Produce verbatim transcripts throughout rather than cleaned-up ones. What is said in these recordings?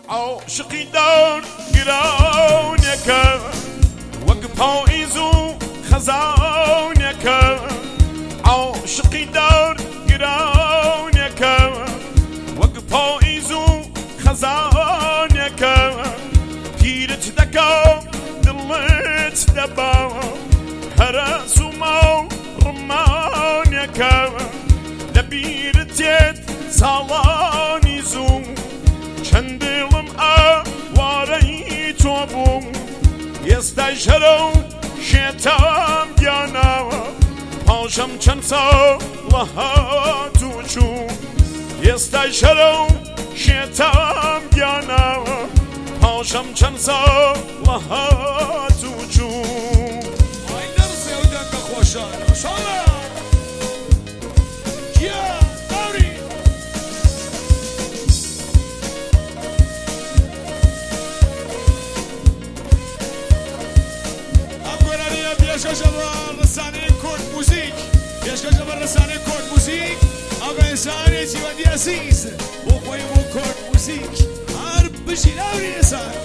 عاشقی دار گرانیکە وەک پاییز و خەزانێکە عاشقی دار گرانیکە وەک پاییز و خەزانێکە پیرت دەکا دڵت دەبا هەرەس و ماو ڕمانێکە لەبیرت تێت ساڵانی زوو چەند دڵم ئاوارەی تۆ بوو ئێستای شەرە و شێتام گیاناوە پاشەم چەند ساڵە هاتوو چوو ئێستای شەرە و شێتام گیاناوە پاشەم چەند ساڵە هاتوو چوو ئای دەرسێ و دەنگە خۆشان خۆشاڵە گیا داوری پێشکەشە بە ڕسانەی کورد موزیک پێشکەشە بە ڕسانەی کورد موزیک ئەمە ئێسانێکی وەندی ئەسیز بۆ خۆی بۆ کورد موزیک هەر بژی ناوری ئێسان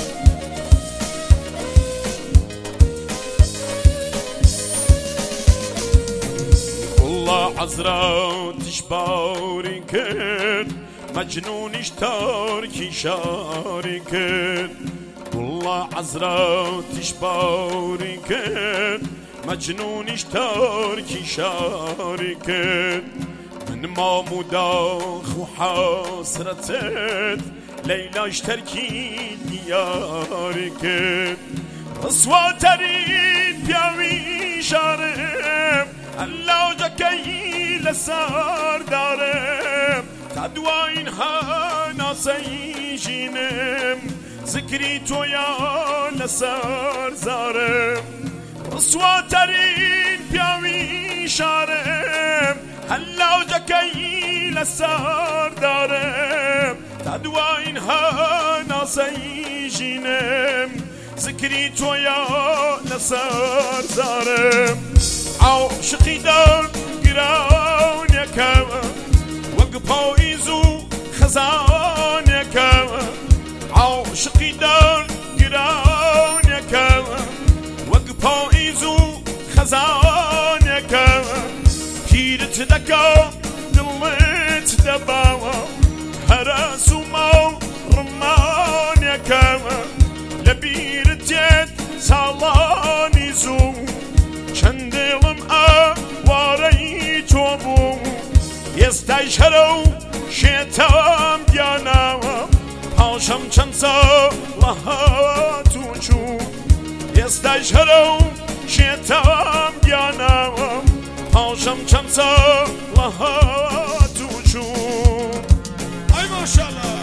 والله عەزراتیش باوری کرد مەجنونیش تارکی شاری کرد والله عەزراتیش باوری کرد مەجنونیش تارکی شاری کرد من مام و داغ و حەسرەتت لەیلاش تەرکی دیاری کرد ڕسواتەرین پیاوی شارم ئەلاوجەکەی لەسەر دارم تا دوایین هەناسەی ژینم ذکری تۆیە لەسەر زارم ڕسواتەرین پیاوی شارم هەلاوجەکەی لەسەر دارم تا دوایین هەناسەی ژینم ذکری تۆیە لەسەر زارم عاشقی دار گرانیەکە وەک پاییز و خەزانێکە عاشقی دار گرانیەکە وەک پاییز و خەزانێکە پیرت دەکا دڵت دەباوە هەرەس و ماو ڕمانێکە لەبیرت تێت ساڵانی زوو چەند دڵم ئاوارەی تۆ بوو ئێستای شەرە و شێتام گیاناوە پاشەم چەند ساڵە هاتوو چوو ئێستای شەرە و شێتام گیاناوە پاشەم چەند ساڵە هاتوو چوو ئای ماشەڵڵا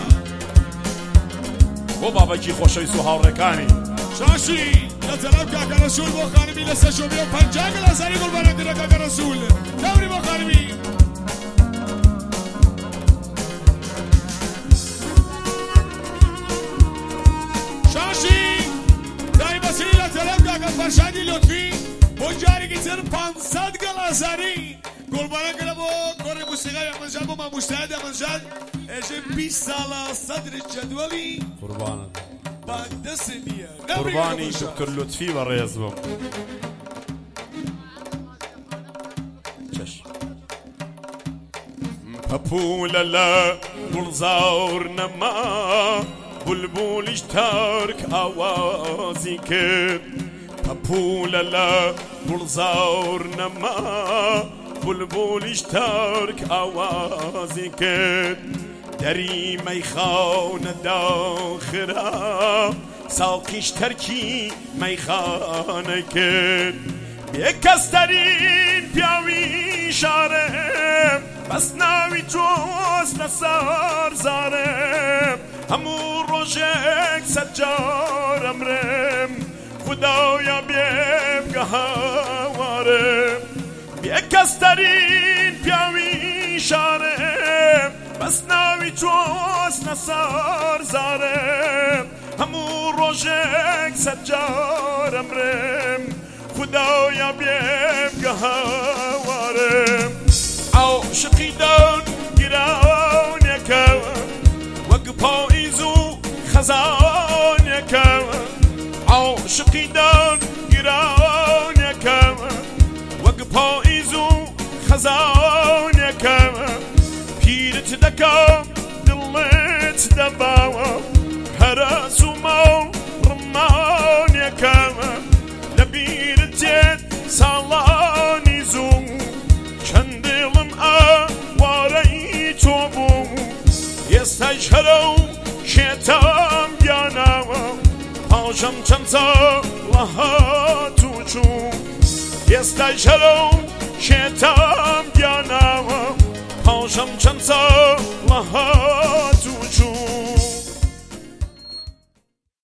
بۆ بابەکی خۆشەویست و هاوڕێکانی شاشی لە جەناب کاکە ڕەسوول بۆ خانمی لە سەر شۆبێ و پەنجا گەلاسانی گوڵبەرەندە کاکە ڕەسوول داوری بۆ خانمی فەرشادی لۆتفی بۆ جارێکی تر پانسەد گەڵازاری گوڵبەرەنگە لە بۆ کۆڕی موسیقای ئەمەنجاد بۆ مامۆستایەتی ئەمەنجاد ئێژێ بیست ساڵە سەدری جەدوەڵی قوربانت با دەسێ نییە قوربانی دکتۆر لۆتفی بەڕێز بووم پەپوولە لە گوڵزار نەما بولبولیش تارک ئاوازی کرد پەپوولە لە گوڵزار نەما بولبولیش تارک ئاوازی کرد دەری مەیخانە داخرا ساڵقیش تەرکی مەیخانە کرد بێکەستەرین پیاوی شارم بەس ناوی تۆز لەسەر زارم هەموو ڕۆژێک سەد جار ئەمرم خودایا بێبگە هاوارم بێکەستەرین پیاوی شارم بەس ناوی تۆز لەسەر زارم هەموو ڕۆژێک سەد جار ئەمرم خودایا بێبگە هاوارم عاشقی دار گرانیەکە وەک پاییز و خەزانەکە عاشقی دان گرانەکە وەک پاییز و خەزانەکە پیرت دەکەم دڵت دەباوە هەرەس و ماڵ ڕمانەکە لە بیرت تێت ساڵانی زوو چەند دڵم ئاوارەی تۆ بوو ئێستاش هەرە و شێتام گیاناوە پاژەم چەند ساڵە هاتوو چوو ئێستاش هەرە و شێتام گیاناوە پاژەم چەند ساڵە